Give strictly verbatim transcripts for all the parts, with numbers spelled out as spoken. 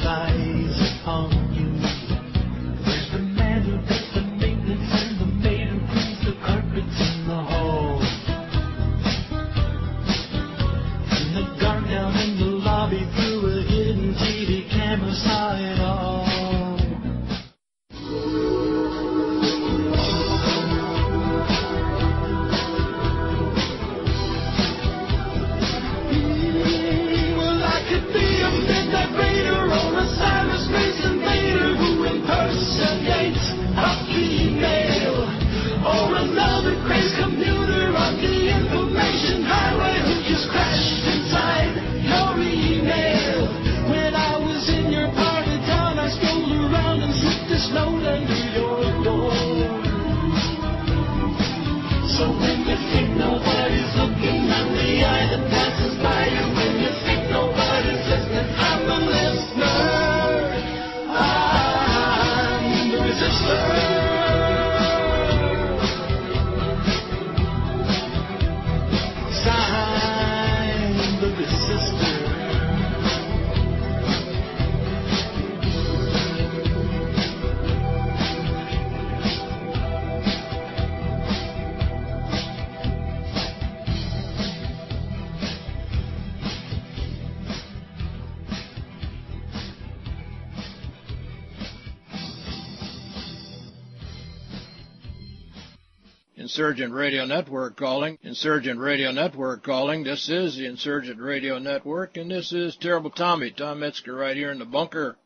eyes upon you. There's the man who does the maintenance and the maid who cleans the carpets in the hall. And the guard down in the lobby through a hidden T V camera saw it all. Insurgent Radio Network calling. Insurgent Radio Network calling. This is the Insurgent Radio Network, and this is Terrible Tommy, Tom Metzger, right here in the bunker.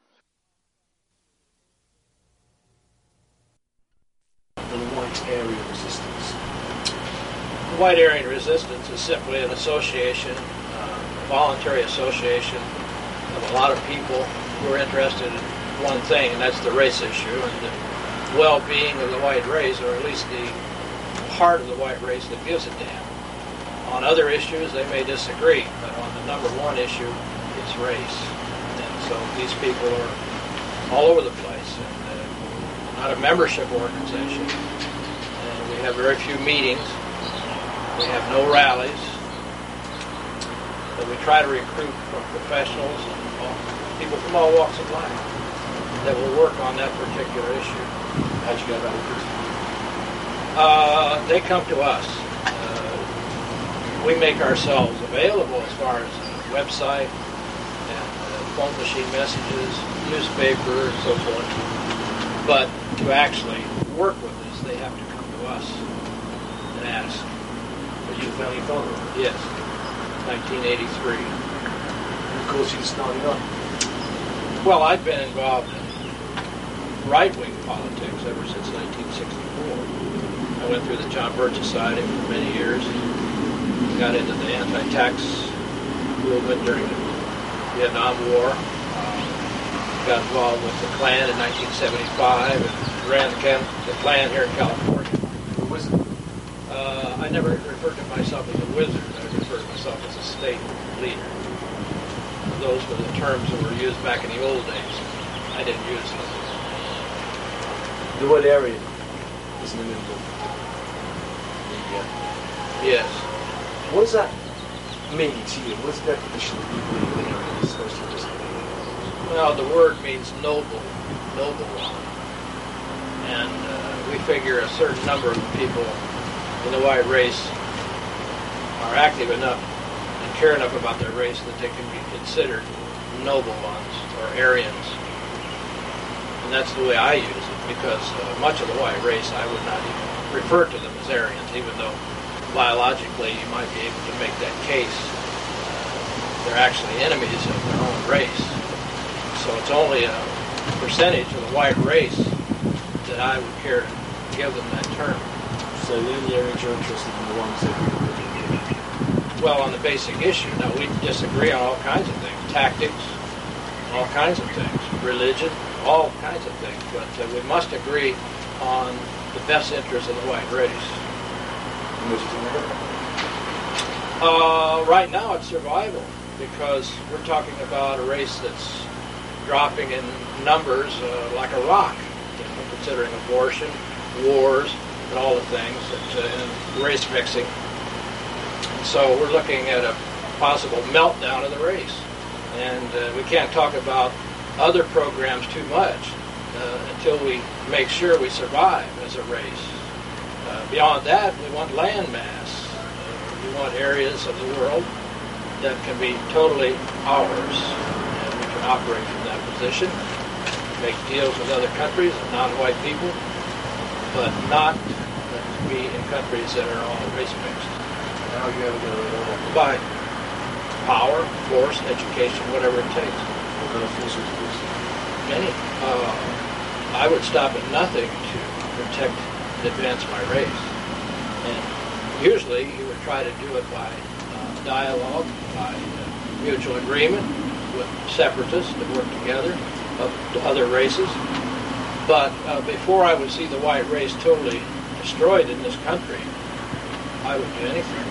The White Aryan Resistance. The White Aryan Resistance is simply an association, uh, a voluntary association of a lot of people who are interested in one thing, and that's the race issue and the well-being of the white race, or at least the part of the white race that gives a damn. On other issues, they may disagree, but on the number one issue, it's race. And so these people are all over the place, and uh, not a membership organization. And we have very few meetings. We have no rallies. But we try to recruit from professionals and all, people from all walks of life that will work on that particular issue. How'd you get about recruiting? Uh, they come to us. Uh, we make ourselves available as far as a website and uh, phone machine messages, newspaper, and so forth. But to actually work with us, they have to come to us and ask. But you found your phone number? Yes, nineteen eighty-three. And of course, you started on. Well, I've been involved in right-wing politics ever since nineteen sixty-four. I went through the John Birch Society for many years, got into the anti-tax movement during the Vietnam War, uh, got involved with the Klan in nineteen seventy-five, and ran the, Klan, the Klan here in California. A wizard? Uh, I never referred to myself as a wizard, I referred to myself as a state leader. Those were the terms that were used back in the old days. I didn't use them. The word area is in the middle of Yes. What does that mean to you? What's the definition that you believe the area is supposed to be? Well, the word means noble, noble one. And uh, we figure a certain number of people in the white race are active enough and care enough about their race that they can be considered noble ones, or Aryans. And that's the way I use it, because uh, much of the white race I would not even refer to them as Aryans, even though biologically you might be able to make that case. Uh, they're actually enemies of their own race. So it's only a percentage of the white race that I would care to give them that term. So the only Aryans you're interested in the ones that you Well, on the basic issue. Now, we disagree on all kinds of things. Tactics, all kinds of things. Religion, all kinds of things. But uh, we must agree on the best interest of the white race. Uh, right now it's survival, because we're talking about a race that's dropping in numbers uh, like a rock, you know, considering abortion, wars, and all the things, that, uh, and race mixing. And so we're looking at a possible meltdown of the race. And uh, we can't talk about other programs too much uh, until we make sure we survive as a race. Uh, beyond that, we want land mass. Uh, we want areas of the world that can be totally ours, and we can operate from that position, make deals with other countries and non-white people, but not be in countries that are all race-based. How are you ever going to know that? By power, force, education, whatever it takes. What kind of force would you use? Many. Uh, I would stop at nothing to protect and advance my race. And usually you would try to do it by uh, dialogue, by uh, mutual agreement with separatists that work together of other races. But uh, before I would see the white race totally destroyed in this country, I would do anything.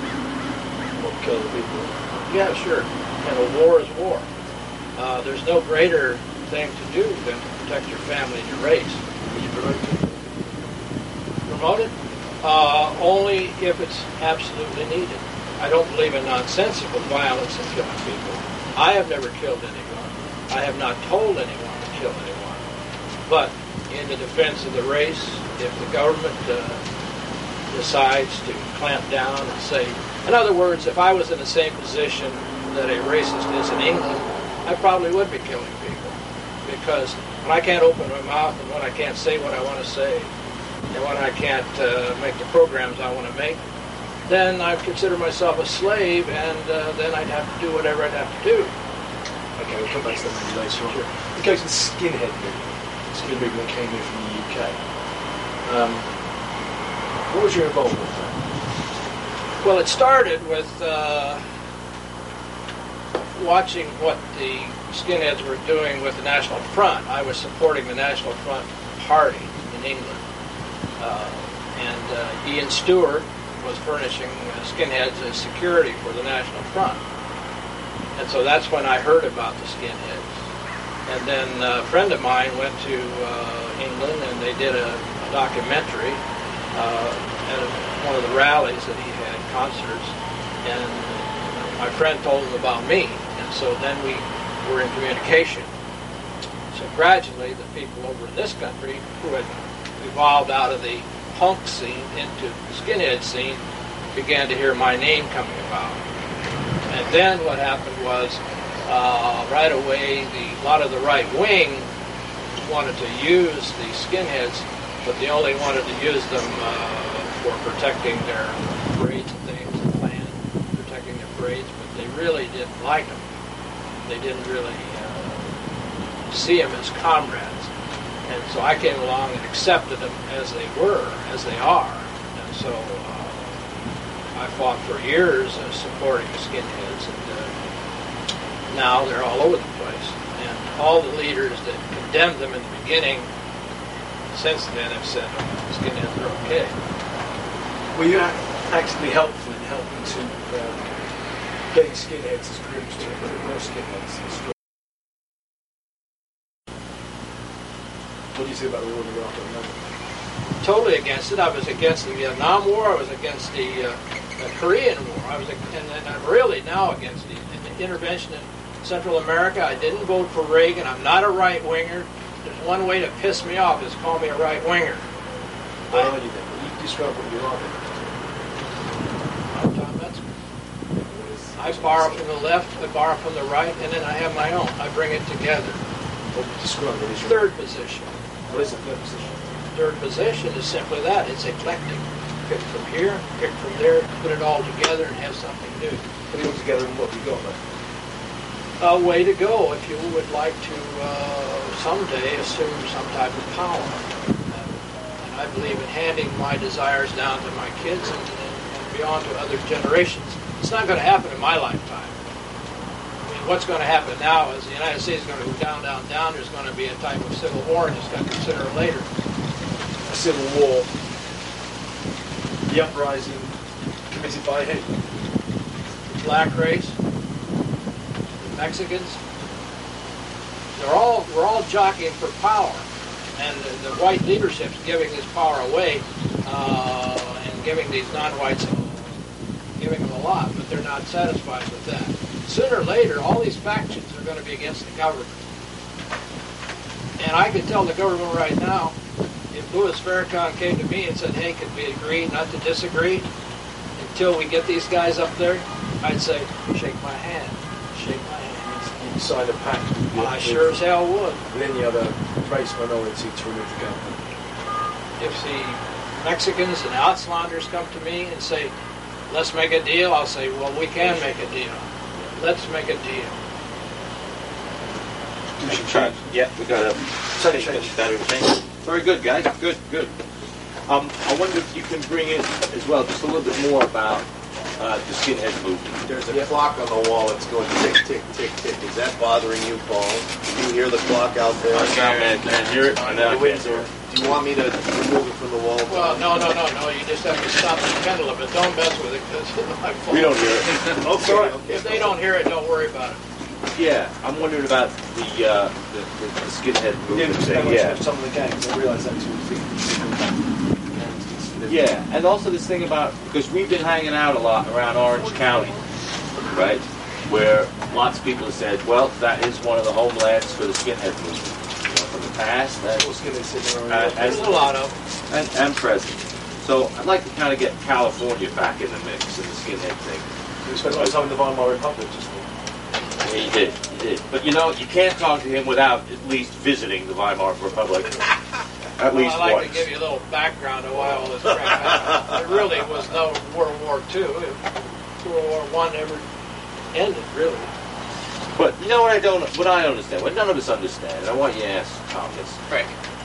Or kill the people? Yeah, sure. And a war is war. Uh, there's no greater thing to do than to protect your family and your race. Would you promote it? Promote it? Uh, only if it's absolutely needed. I don't believe in nonsensical violence and killing people. I have never killed anyone. I have not told anyone to kill anyone. But in the defense of the race, if the government uh, decides to clamp down and say, in other words, if I was in the same position that a racist is in England, I probably would be killing people. Because when I can't open my mouth and when I can't say what I want to say, and when I can't uh, make the programs I want to make, then I'd consider myself a slave, and uh, then I'd have to do whatever I'd have to do. Okay, we'll come back to that maybe later on. It goes to the skinhead movement. Skin movement that came here from the U K. Um, what was your involvement with that? Well, it started with uh, watching what the skinheads were doing with the National Front. I was supporting the National Front Party in England. Uh, and uh, Ian Stewart was furnishing uh, skinheads as security for the National Front. And so that's when I heard about the skinheads. And then uh, a friend of mine went to uh, England and they did a, a documentary uh, at one of the rallies that he had, concerts. And my friend told him about me. And so then we were in communication. So gradually the people over in this country who had evolved out of the punk scene into the skinhead scene began to hear my name coming about. And then what happened was, uh, right away, the, a lot of the right wing wanted to use the skinheads, but they only wanted to use them uh, for protecting their parades and things, the Klan, protecting their parades, but they really didn't like them. They didn't really uh, see them as comrades. And so I came along and accepted them as they were, as they are. And so uh, I fought for years uh, supporting the skinheads, and uh, now they're all over the place. And all the leaders that condemned them in the beginning, since then have said, oh, skinheads are okay. Were you actively helpful in helping to um, getting skinheads as groups to put more skinheads in street? What do you say about the war in Iraq at the moment? Totally against it. I was against the Vietnam War. I was against the, uh, the Korean War. I was, and, and I'm really now against the, the intervention in Central America. I didn't vote for Reagan. I'm not a right winger. There's one way to piss me off is call me a right winger. What are you then? You describe what you are then. I'm Tom Metzger. I borrow from the left, I borrow from the right, and then I have my own. I bring it together. What would you describe what is your Third position. What is the third position? Third position is simply that. It's eclectic. Pick from here, pick from there, put it all together and have something new. Put it all together and what have you got then? A way to go if you would like to uh, someday assume some type of power. Uh, and I believe in handing my desires down to my kids and, and, and beyond to other generations. It's not going to happen in my lifetime. I mean, what's going to happen now is the United States is going to go down, down, down. There's going to be a type of civil war in this country sooner or later. A civil war, the uprising committed by who? The black race, the Mexicans, they're all, we're all jockeying for power. And the, the white leadership's giving this power away uh, and giving these non-whites, giving them a lot, but they're not satisfied with that. Sooner or later, all these factions are going to be against the government. And I could tell the government right now, if Louis Farrakhan came to me and said, hey, could we agree not to disagree until we get these guys up there, I'd say, shake my hand, shake my hand. You sign a pact with, the- I with, sure as hell would. with any other race minority to remove the gun. If the Mexicans and Auslanders come to me and say, let's make a deal, I'll say, well, we can make a deal. Let's make a deal. We should try. Yeah, we got to Change, take change. that change. Very good, guys. Good, good. Um, I wonder if you can bring in as well just a little bit more about uh, the skinhead movement. There's a clock on the wall that's going tick, tick, tick, tick. Is that bothering you, Paul? Do you hear the clock out there? I can't, can't hear it. On No, I the can't Windsor. hear it. Do you want me to remove it from the wall? Well, no, no, no, no, you just have to stop the pendulum, but don't mess with it, because my phone. We don't hear it. Okay, okay. If they don't hear it, don't worry about it. Yeah, I'm wondering about the uh, the, the, the skinhead Yeah, movement because thing. they Yeah. yeah. some of the gangs, I realise that too. Yeah, and also this thing about, because we've been hanging out a lot around Orange County, right? Where lots of people have said, well, that is one of the homelands for the skinhead movement. You know, from the past and, What's going to sit there uh, around? and, There's a lot of and, and present. So I'd like to kind of get California back in the mix in the skinhead thing. We spent a lot of time in the Weimar Republic just now. Yeah, he did, he did. But you know, you can't talk to him without at least visiting the Weimar Republic. At Well, least I'd like once. to give you a little background of why all this crap happened. There really was no World War Two. World War One never ended, really. But you know what I don't, what I understand, what none of us understand, and I want you to ask Tom this. Right.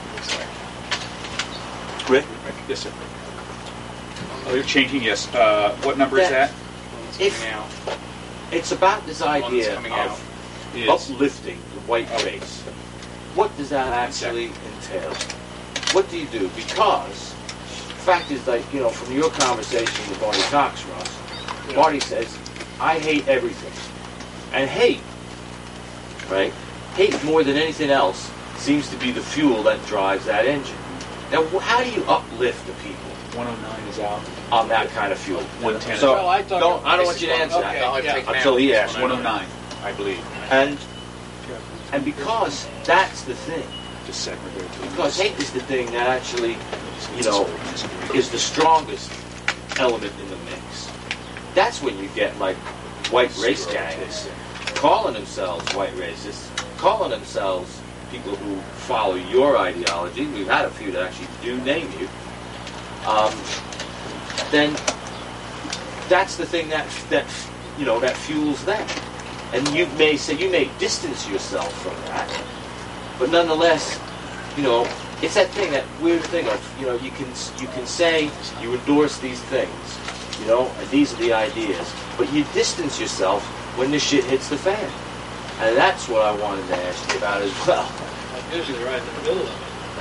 Rick? Yes, sir. Oh, you're changing, yes. Uh, what number is That- that? If it's about this idea coming of out is- uplifting the white race, what does that actually entail? What do you do? Because the fact is, like, you know, from your conversation with Barney Cox, Ross, Barney says, I hate everything. And hate, right? Hate more than anything else seems to be the fuel that drives that engine. Now, wh- how do you uplift the people one oh nine is out. on that kind of fuel? one ten. So, Well, I thought- don't, I don't want you to answer Okay, that yeah. until he asks. one oh nine, I believe. And and because that's the thing, Just segment there too. because hate is the thing that actually, you know, is the strongest element in the mix. That's when you get like white race gangs calling themselves white racists, calling themselves people who follow your ideology. We've had a few that actually do name you. Um, then that's the thing that that you know that fuels them. And you may say you may distance yourself from that, but nonetheless, you know, it's that thing, that weird thing of, you know, you can you can say you endorse these things, you know, and these are the ideas, but you distance yourself when the shit hits the fan. And that's what I wanted to ask you about as well. I'm usually right in the middle of it.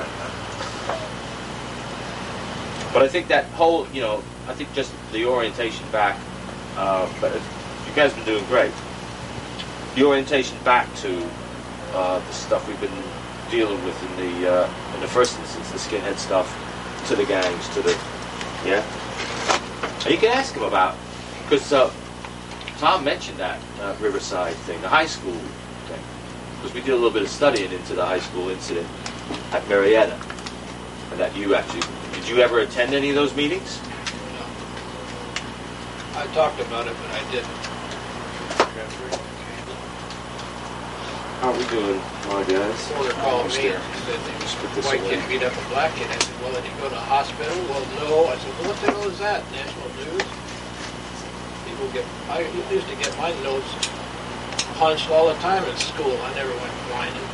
But I think that whole, you know, I think just the orientation back, uh, but you guys have been doing great. The orientation back to uh, the stuff we've been dealing with in the uh, in the first instance, the skinhead stuff, to the gangs, to the yeah. And you can ask him about, because uh, Tom mentioned that uh, Riverside thing, the high school thing, because we did a little bit of studying into the high school incident at Marietta, and that you actually did you ever attend any of those meetings? No. I talked about it, but I didn't. How are we doing, my guys? Porter called me and Just put said, this the white away. kid beat up a black kid. I said, well, did he go to the hospital? Well, no. I said, well, what the hell is that? National news? People get, I used to get my notes punched all the time in school. I never went whining.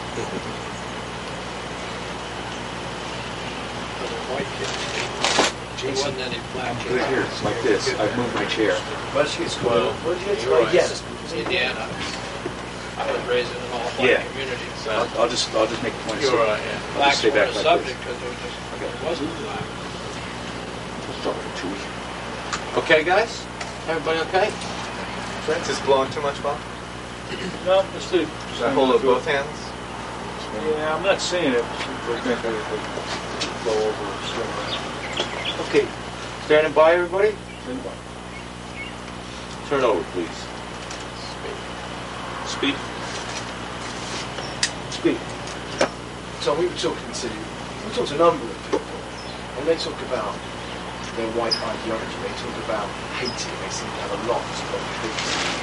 Other white kids. There wasn't any black kids. Right here, it's like this. I've moved my chair. But she gets Well, Where did you get you're to? right. Yes. Indiana. I was raised in an all-white Yeah. community. So I'll, I'll just I'll just make a point. you're So right, yeah. I'll Blacks just stay weren't back a like subject this. because there was just, Okay. there wasn't black. Let's start with two. Okay, guys? Everybody okay? Francis blowing too much, Bob? No, let's do. Should I hold up both hands? Yeah, I'm not saying it. We're going to blow over and swim around. Okay. Standing by, everybody? Stand by. Turn over, please. Speak. Speak. Tom, we were talking to, we talked to a number of people, and they talk about their white ideology. They talk about hating. They seem to have a lot of hate.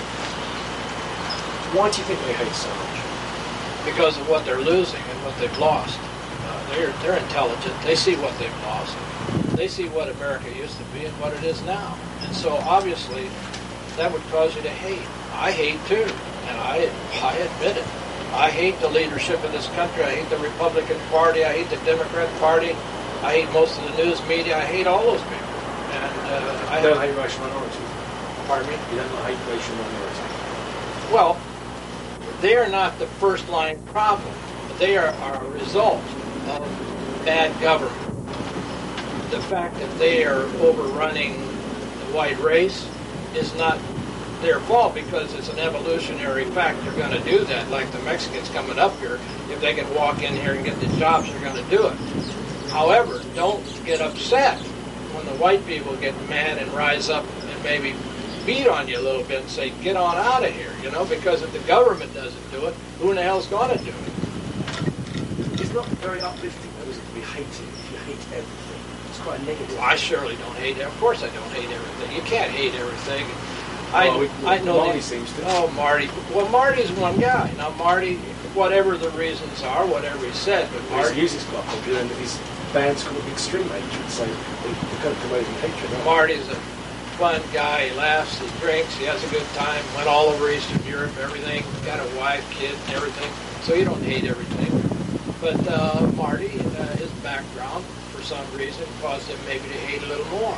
Why do you think they hate so much? Because of what they're losing and what they've lost. Uh, they're they're intelligent. They see what they've lost. They see what America used to be and what it is now. And so obviously that would cause you to hate. I hate too, and I I admit it. I hate the leadership of this country. I hate the Republican Party. I hate the Democrat Party. I hate most of the news media. I hate all those people. And uh, I You don't hate racial minorities. Pardon me? You don't hate racial minorities. Well, they are not the first line problem. They are, are a result of bad government. The fact that they are overrunning the white race is not their fault because it's an evolutionary fact. They're going to do that, like the Mexicans coming up here. If they can walk in here and get the jobs, they're going to do it. However, don't get upset when the white people get mad and rise up and maybe beat on you a little bit and say, get on out of here, you know, because if the government doesn't do it, who in the hell's going to do it? It's not very uplifting, though, is it, to be hated if you hate everything? It's quite negative. Well, I surely don't hate it. Of course I don't hate everything. You can't hate everything. I, Well, we- I know Marty that- seems to. Oh, Marty. Well, Marty's one guy. Now, Marty, whatever the reasons are, whatever he said, but Marty Marty, Hughes is quite popular, and his band's called Extreme Hatred, so they, they kind of promoting hatred. aren't they? Marty's a fun guy. He laughs, he drinks, he has a good time. Went all over Eastern Europe, everything. Got a wife, kid, and everything. So you don't hate everything. But uh, Marty, uh, his background, for some reason, caused him maybe to hate a little more.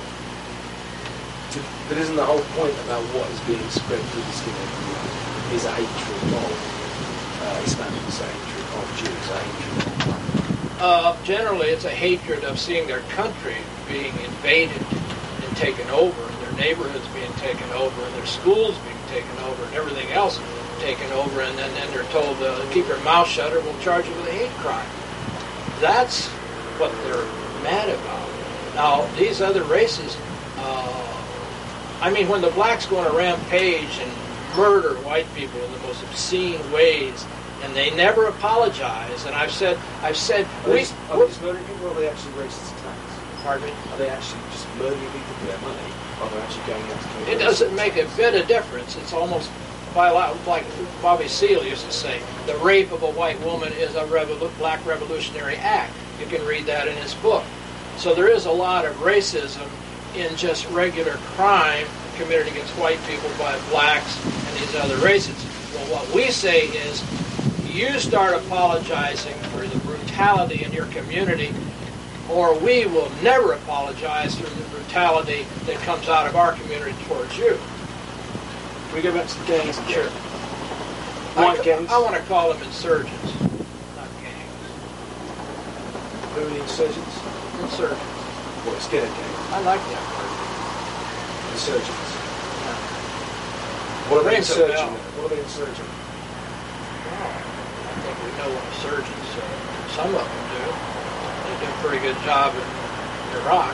But isn't the whole point about what is being spread through the skinhead community is a hatred of uh, Hispanics, a hatred of Jews, a hatred of... Uh, generally, it's a hatred of seeing their country being invaded and taken over, and their neighborhoods being taken over, and their schools being taken over, and everything else taken over, and then, then they're told to keep your mouth shut or we'll charge you with a hate crime. That's what they're mad about. Now, these other races, uh, I mean, when the blacks go on a rampage and murder white people in the most obscene ways, and they never apologize, and I've said, I've said, Are they we, just, are they just murdering people, or are they actually racist attacks? pardon me? Are they actually just murdering people for their money, or are they actually going out to kill It doesn't make a bit of difference. It's almost by a lot, like Bobby Seale used to say, the rape of a white woman is a revolu- black revolutionary act. You can read that in his book. So there is a lot of racism in just regular crime committed against white people by blacks and these other races. Well, what we say is, you start apologizing for the brutality in your community, or we will never apologize for the brutality that comes out of our community towards you. Can we go back to the gangs again? Sure. White I, gangs? I want to call them insurgents, not gangs. Who are the insurgents? Insurgents. What, a skinhead gang? I like that word. Insurgents. What are they Rings a insurging? bell. What are they insurging? Well, I think we know what insurgents are. Some of them do. They do a pretty good job in Iraq.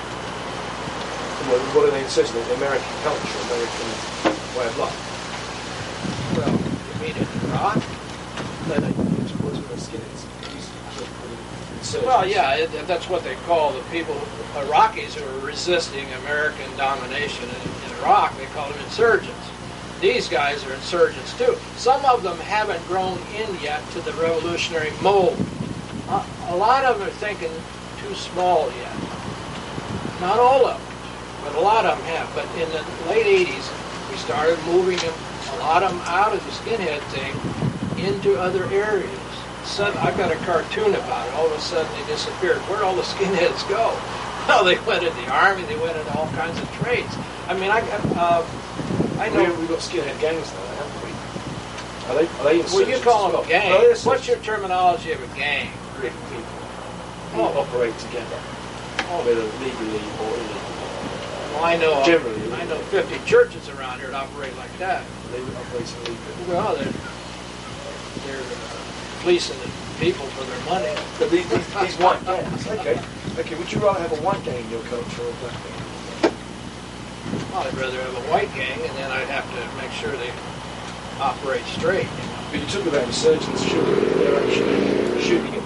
What, what are they insurging? The American culture, American way of life. Well, you mean in Iraq? No, no, it's what's with the skinheads. These sort of insurgents. Well, yeah, it, that's what they call the people, Iraqis who are resisting American domination in, in Iraq. They call them insurgents. These guys are insurgents too. Some of them haven't grown in yet to the revolutionary mold. Uh, a lot of them are thinking too small yet. Not all of them, but a lot of them have. But in the late eighties, we started moving them, a lot of them out of the skinhead thing into other areas. Sudden, I've got a cartoon about it. All of a sudden they disappeared. Where'd all the skinheads go? Well, they went in the army. They went into all kinds of trades. I mean, I got. Uh, I know. We, we've got skinhead gangs now, haven't we? Are they, are they insurgents? Well, you call as them well? a gang. Are they What's insurgents? your terminology of a gang? Group of people who Oh. operate together, whether legally or illegally. Well, I know. Generally. I know fifty churches around here that operate like that. They operate illegally. Well, they're they're uh, fleecing the people for their money. But these, these, these white gangs, okay. Okay, would you rather have a white gang in your culture or a black gang? Well, I'd rather have a white gang, and then I'd have to make sure they operate straight. You know? But you talk about insurgents shooting, they're actually shooting at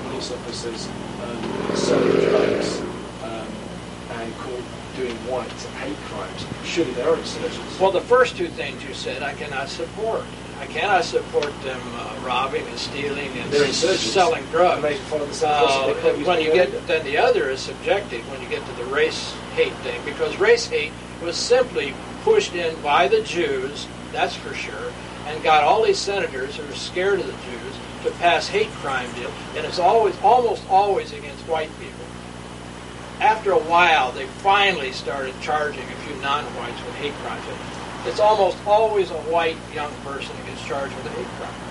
officers um, selling drugs um, and called doing white hate crimes. Surely they are insurgents. Well, the first two things you said I cannot support. I cannot support them uh, robbing and stealing and They're insurgents. selling drugs. And they follow the same Uh, process they probably when you used to do get, then the other is subjective when you get to the race hate thing, because race hate was simply pushed in by the Jews, that's for sure, and got all these senators who are scared of the Jews to pass hate crime deal, and it's always, almost always against white people. After a while, they finally started charging a few non-whites with hate crimes. It's almost always a white young person who gets charged with a hate crime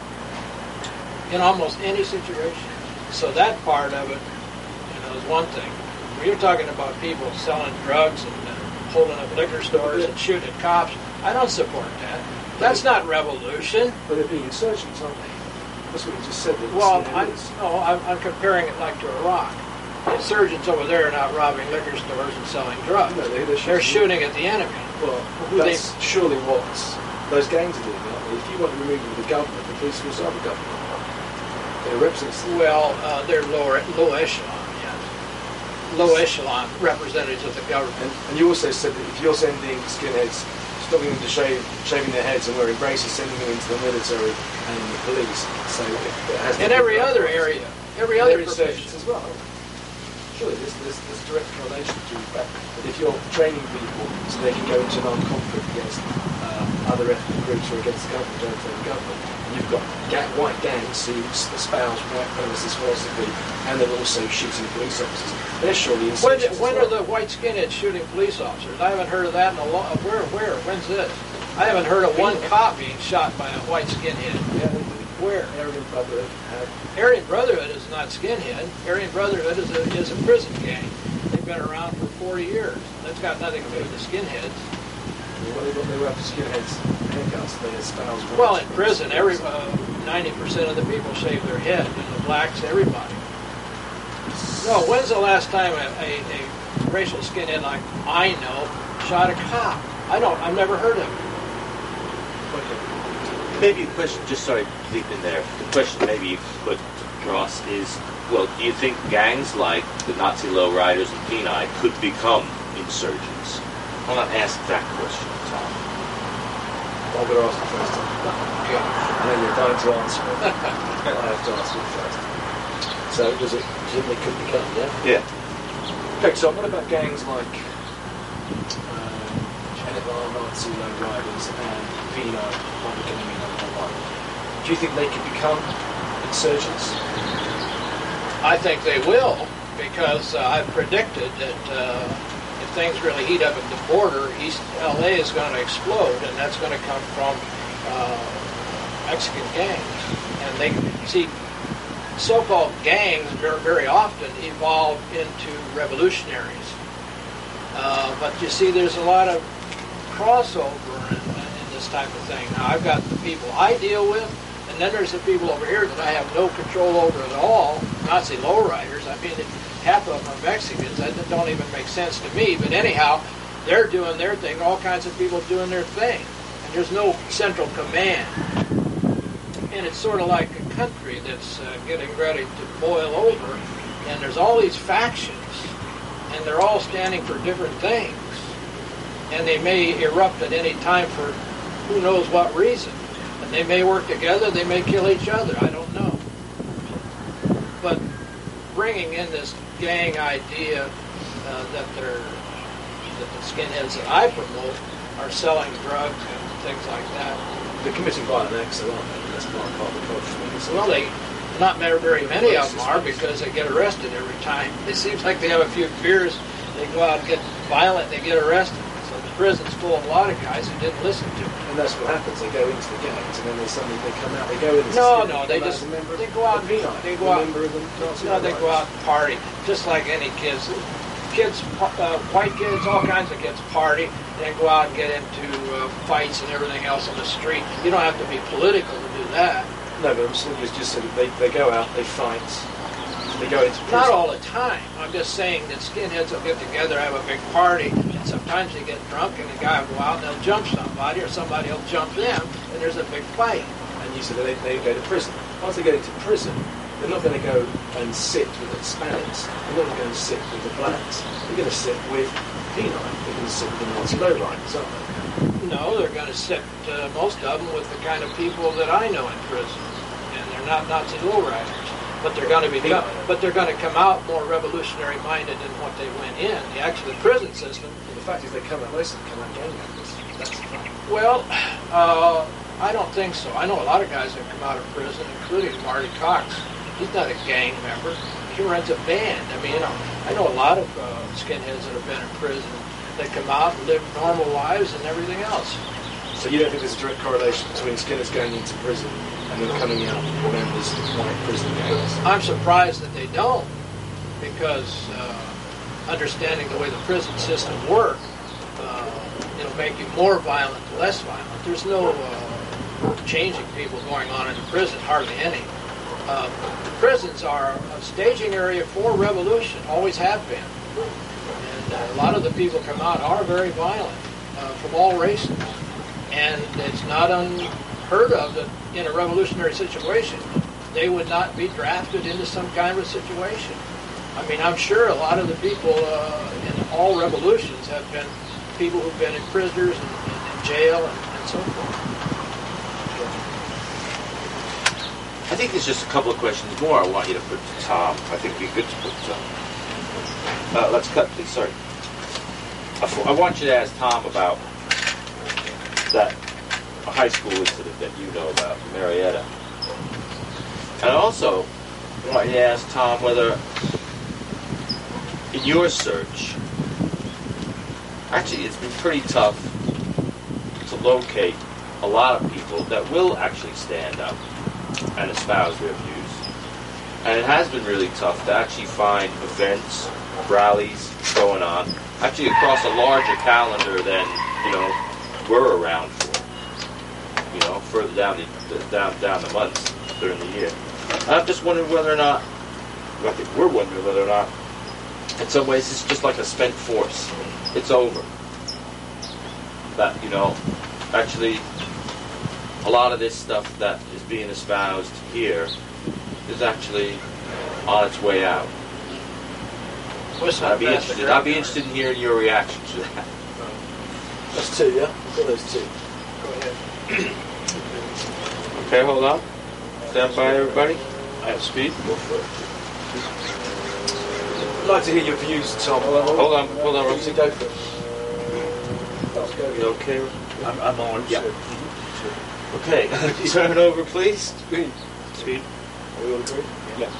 in almost any situation. So that part of it, you know, is one thing. When you're talking about people selling drugs and uh, holding up liquor stores and shooting at cops, I don't support that. That's not revolution. But they're being insurgents, aren't they? That's what you just said. That Well, it's- I'm, no, I'm, I'm comparing it like to Iraq. The insurgents over there are not robbing liquor stores and selling drugs. No, they- they're They're shooting- shooting at the enemy. Well, Who they- that's surely what those gangs are doing, aren't they? If you want to remove them from the government, the police will serve the government. They're representatives. Well, uh, they're lower, low echelon, yes. Low echelon representatives of the government. And, and you also said that if you're sending skinheads, stopping them to shave, shaving their heads and wearing braces, sending them into the military and the police, so if it has In every other area, every other they're insurgents profession. as well. Surely there's, there's, there's direct correlation to the fact that if you're training people so they can go into an armed conflict against uh, other ethnic groups or against the government, don't the government, and you've got ga- white gangs who espouse white supremacist philosophy and they're also shooting police officers, they're surely When, insurgents when as are well. the white skinheads shooting police officers? I haven't heard of that in a long. Where? Where? When's this? I haven't heard of one cop being shot by a white skinhead. Yeah, they do. Where? Aryan Brotherhood have Aryan Brotherhood is not skinhead. Aryan Brotherhood is a, is a prison gang. They've been around for forty years. That's got nothing to do with the skinheads. well, they, they were after skinheads handcuffs, they espouse white Well, in supremacy. prison, every uh, ninety percent of the people shave their head, and the blacks, everybody. No, when's the last time a, a, a racial skinhead like I know shot a cop? I don't. I've never heard of it. Maybe a question, just sorry to leap in there. The question maybe you could put across is, well, do you think gangs like the Nazi lowriders and Peni could become insurgents? I'll not ask that question, Tom. I'm going to ask you first. I know you're dying to answer it. I have to ask you first. So, does it, do you think they could become, yeah? Yeah. Okay, so what about gangs like um, Genovar, Nazi lowriders, and Peni, Public Enemy number one? Do you think they could become insurgents? I think they will, because uh, I've predicted that uh, if things really heat up at the border, East L A is going to explode, and that's going to come from uh, Mexican gangs. And they see so-called gangs very, very often evolve into revolutionaries. Uh, but you see, there's a lot of crossover in, in this type of thing. Now, I've got the people I deal with, and then there's the people over here that I have no control over at all, Nazi lowriders. I mean, half of them are Mexicans. That don't even make sense to me. But anyhow, they're doing their thing, all kinds of people doing their thing. And there's no central command. And it's sort of like a country that's uh, getting ready to boil over, and there's all these factions, and they're all standing for different things. And they may erupt at any time for who knows what reason. And they may work together, they may kill each other, I don't know. But bringing in this gang idea uh, that they're that the skinheads that I promote are selling drugs and things like that. They're committing violent acts, though, aren't they? That's part, part of the culture. So Well, they not very very many of them are, because they get arrested every time. It seems like they have a few beers, they go out and get violent, they get arrested. So the prison's full of a lot of guys who didn't listen to them. And that's what happens. They go into the gangs, and then they suddenly they come out. They go in. as a No, skinhead, no, come they out just as a member they of go out the and Peni, they a go out. member of the Nazi No, they go lowriders. out and party, just like any kids. Kids, uh, white kids, all kinds of kids party, and then go out and get into uh, fights and everything else on the street. You don't have to be political to do that. No, but I'm saying it's just that they, they go out, they fight, they go into prison. Not all the time. I'm just saying that skinheads will get together, have a big party, and sometimes they get drunk, and the guy will go out and they'll jump somebody, or somebody will jump them, and there's a big fight. And you said that they, they go to prison. Once they get into prison, They're not going to go and sit with the Hispanics. They're not going to go and sit with the blacks. They're going to sit with P nine. They're going to sit with the Nazi lowriders, aren't they? No, they're going to sit, uh, most of them, with the kind of people that I know in prison. And they're not Nazi lowriders. But they're going to be, but they're going to come out more revolutionary-minded than what they went in. The actual prison system. Well, the fact is, they come out, most of them come out gang members. That's the fact. Well, uh, I don't think so. I know a lot of guys that come out of prison, including Marty Cox. He's not a gang member. He runs a band. I mean, you know, I know a lot of uh, skinheads that have been in prison. They come out and live normal lives and everything else. So you don't think there's a direct correlation between skinheads going into prison and then coming out members of white prison gangs? I'm surprised that they don't, because uh, understanding the way the prison system works, uh, it'll make you more violent, less violent. There's no uh, changing people going on in the prison, hardly any. Uh, prisons are a staging area for revolution, always have been. And uh, a lot of the people come out are very violent, uh, from all races. And it's not unheard of that in a revolutionary situation, they would not be drafted into some kind of a situation. I mean, I'm sure a lot of the people uh, in all revolutions have been people who've been in prisoners and, and in jail and, and so forth. I think there's just a couple of questions more I want you to put to Tom. I think it'd be good to put to Tom. Uh, let's cut, please. Sorry. I want you to ask Tom about that high school incident that you know about, Marietta. And also, I want you to ask Tom whether, in your search, actually it's been pretty tough to locate a lot of people that will actually stand up and espouse their views. And it has been really tough to actually find events, rallies going on, actually across a larger calendar than, you know, we're around for. You know, further down the, the down down the months during the year. And I'm just wondering whether or not, I think we're wondering whether or not, in some ways it's just like a spent force. It's over. That, you know, actually, a lot of this stuff that is being espoused here is actually on its way out. I'd be interested. I'd be interested in hearing your reaction to that. That's two, yeah? I've got those two. Go ahead. Okay, hold on. Stand by, everybody. I have speed. Go for it. I'd like to hear your views, Tom. Hold on, hold on. Easy, go for it. Let's go. You okay? I'm, I'm on. Yeah. Okay, turn it over, please. Speed. Speed. Are we all agree? Yes.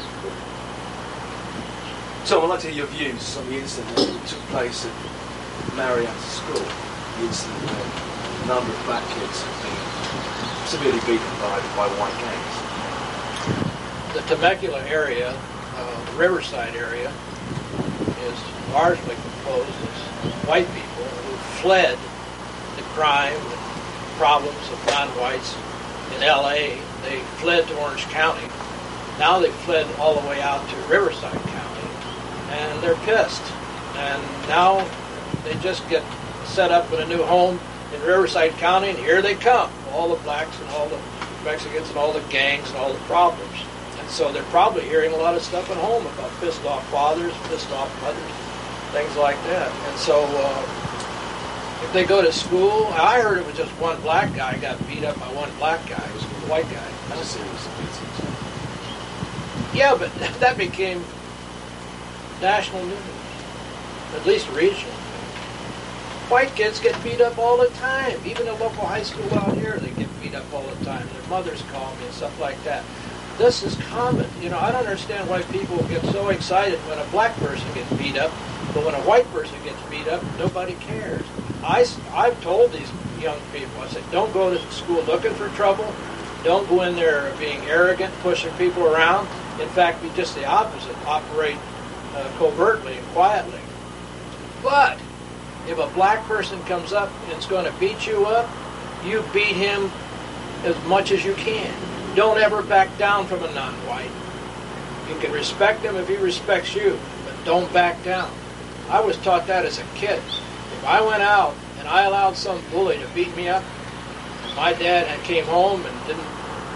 Tom, I'd like to hear your views on the incident that took place at Marietta School. The incident where a number of black kids have been severely beaten by, by white gangs. The Temecula area, uh, the Riverside area, is largely composed of white people who fled the crime and problems of non-whites in L A. They fled to Orange County. Now they've fled all the way out to Riverside County, and they're pissed. And now they just get set up in a new home in Riverside County, and here they come, all the blacks and all the Mexicans and all the gangs and all the problems. And so they're probably hearing a lot of stuff at home about pissed off fathers, pissed off mothers, things like that. And so uh, if they go to school, I heard it was just one black guy got beat up by one black guy. It was a white guy. That's a serious offense. Yeah, but that became national news, at least regional. White kids get beat up all the time. Even a local high school out here, they get beat up all the time. Their mothers call me and stuff like that. This is common. You know, I don't understand why people get so excited when a black person gets beat up, but when a white person gets beat up, nobody cares. I, I've told these young people, I said, don't go to school looking for trouble. Don't go in there being arrogant, pushing people around. In fact, be just the opposite. Operate uh, covertly and quietly. But if a black person comes up and is going to beat you up, you beat him as much as you can. Don't ever back down from a non-white. You can respect him if he respects you, but don't back down. I was taught that as a kid. If I went out and I allowed some bully to beat me up, my dad had came home and didn't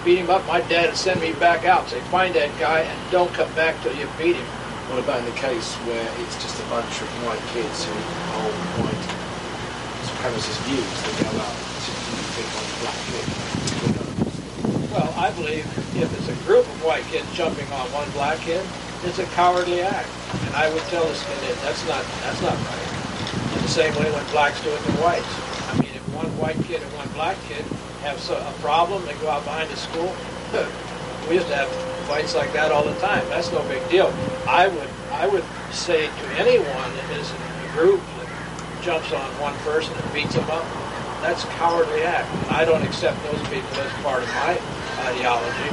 beat him up, my dad would send me back out, say, find that guy and don't come back till you beat him. What about in the case where it's just a bunch of white kids who hold white supremacist views that go out to pick on a black kid? Well, I believe if it's a group of white kids jumping on one black kid, it's a cowardly act. And I would tell the skinhead, that's not that's not right. In the same way when blacks do it to whites. I mean, if one white kid and one black kid have so, a problem, they go out behind the school. We used to have fights like that all the time. That's no big deal. I would I would say to anyone that is in a group that jumps on one person and beats them up, that's a cowardly act. And I don't accept those people as part of my ideology.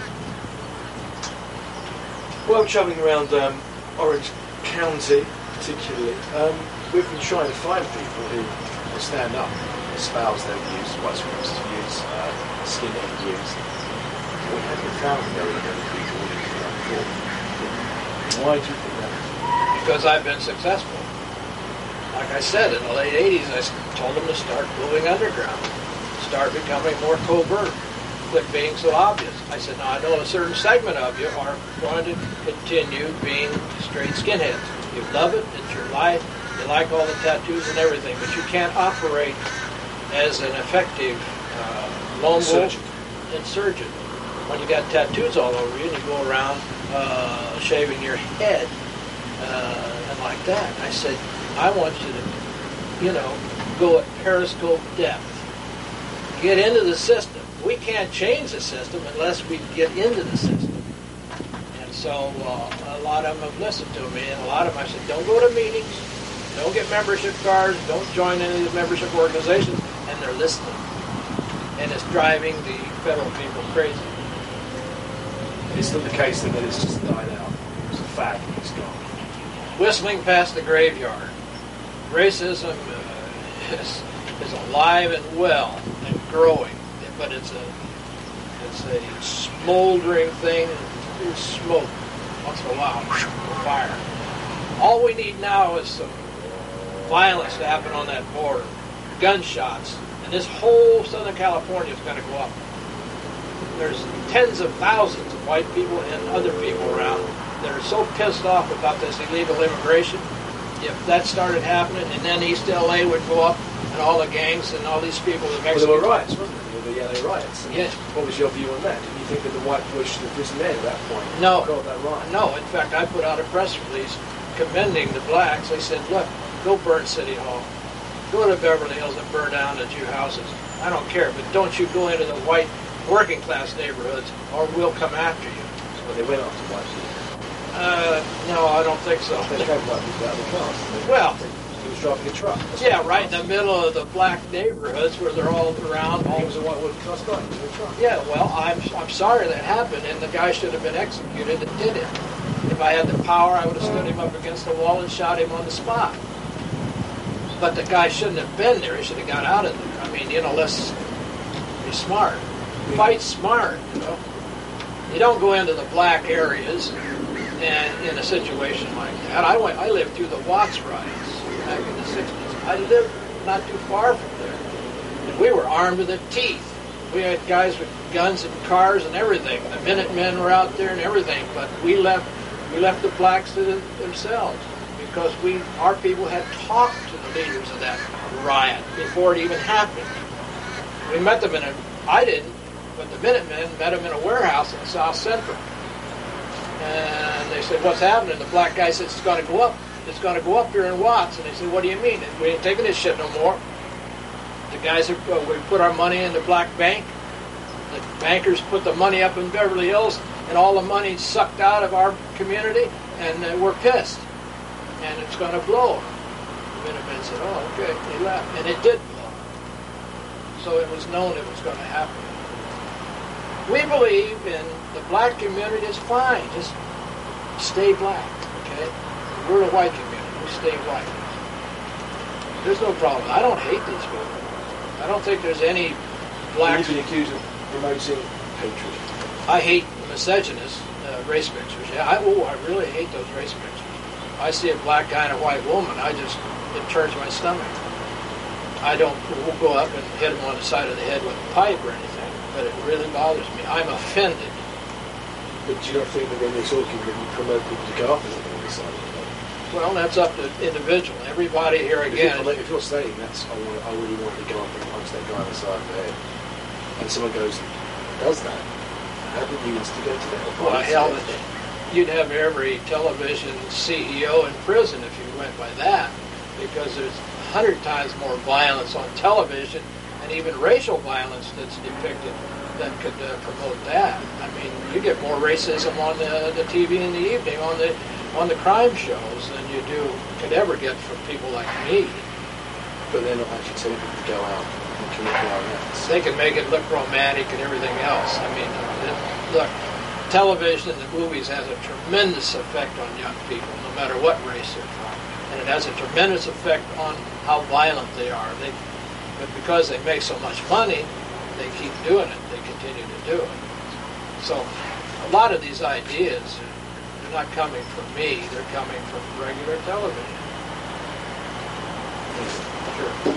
Well, travelling around um, Orange County, particularly, um, we've been trying to find people who will stand up, espouse their views, white supremacist views, uh, skinhead views. We haven't found very many people who can come forward. Why do you think that? Because I've been successful. Like I said, in the late eighties, I told them to start moving underground, start becoming more covert, quit being so obvious. I said, now I know a certain segment of you are going to continue being straight skinheads. You love it, it's your life, you like all the tattoos and everything, but you can't operate as an effective uh, lone wolf insurgent. When you got tattoos all over you and you go around uh, shaving your head uh, and like that. I said, I want you to, you know, go at periscope depth. Get into the system. We can't change the system unless we get into the system. And so uh, a lot of them have listened to me, and a lot of them I said, don't go to meetings, don't get membership cards, don't join any of these membership organizations, and they're listening. And it's driving the federal people crazy. It's not the case then that it's just died out. It's a fad and it's gone. Whistling past the graveyard. Racism uh, is, is alive and well and growing, but it's a it's a smoldering thing. There's smoke once in a while, fire. All we need now is some violence to happen on that border, gunshots, and this whole Southern California is going to go up. There's tens of thousands of white people and other people around that are so pissed off about this illegal immigration. If that started happening, and then East L A would go up, and all the gangs and all these people, the Well, Mexican... there were riots, wasn't there? The L A riots. And Yes. What was your view on that? Did you think that the white Bush should have risen there at that point? No. Called that riot? No, in fact, I put out a press release commending the blacks. I said, look, go burn City Hall. Go to Beverly Hills and burn down the Jew houses. I don't care, but don't you go into the white working class neighborhoods or we'll come after you. Well, they went after white people. Uh, no, I don't think so. They drove white people out of the cars. Well, He was driving a truck. That's yeah, what right in the middle of the black neighborhoods where they're all around. He All, was a white working class guy. He was in a truck. yeah, well, I'm, I'm sorry that happened, and the guy should have been executed that did it. If I had the power, I would have stood him up against the wall and shot him on the spot. But the guy shouldn't have been there. He should have got out of there. I mean, you know, let's be smart. Fight smart, you know. You don't go into the black areas and in a situation like that. I went. I lived through the Watts riots back in the sixties. I lived not too far from there. And we were armed to the teeth. We had guys with guns and cars and everything. The Minutemen were out there and everything. But we left we left the blacks to them- themselves because we our people had talked to the leaders of that riot before it even happened. We met them in a I didn't, but the Minutemen met them in a warehouse in South Central. And they said, what's happening? The black guy said, it's going to go up. It's going to go up here in Watts. And they said, what do you mean? We ain't taking this shit no more. The guys, are, uh, we put our money in the black bank. The bankers put the money up in Beverly Hills, and all the money sucked out of our community, and uh, we're pissed. And it's going to blow. The Minutemen said, oh, okay. They left. And it did blow. So it was known it was going to happen. We believe in the black community is fine. Just stay black, okay? We're a white community. We stay white. There's no problem. I don't hate these people. I don't think there's any blacks. You've been accused of promoting hatred. I hate misogynist uh, race mixers. Yeah, I, oh, I really hate those race mixers. I see a black guy and a white woman, I just, it turns my stomach. I don't we'll go up and hit them on the side of the head with a pipe or anything. but it really bothers me. I'm offended. But do you not think that when you're talking that you promote people to go up and on the side of the road? Well, that's up to individual. Everybody here If again. you're, if you're saying that's, I, want, I really want to go up and punch that guy on the side of the head, and someone goes, does that, how did you instigate that? Well, hell, you'd have every television C E O in prison if you went by that, because there's a hundred times more violence on television and even racial violence that's depicted that could uh, promote that. I mean, you get more racism on the, the T V in the evening on the on the crime shows than you do could ever get from people like me. But they're not actually telling people to go out and commit violence. They can make it look romantic and everything else. I mean, it, look, television and the movies has a tremendous effect on young people, no matter what race they're from. And it has a tremendous effect on how violent they are. They, but because they make so much money, they keep doing it. They continue to do it. So a lot of these ideas, they're not coming from me. They're coming from regular television. Sure.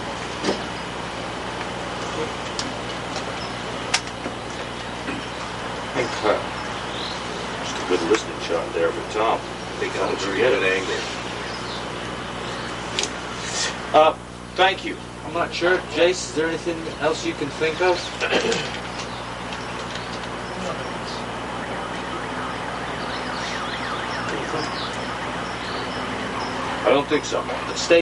Okay. Just a good listening shot there for Tom. Taking on a very good angle. Uh, thank you. I'm not sure. Jace, is there anything else you can think of? I don't think so. Stay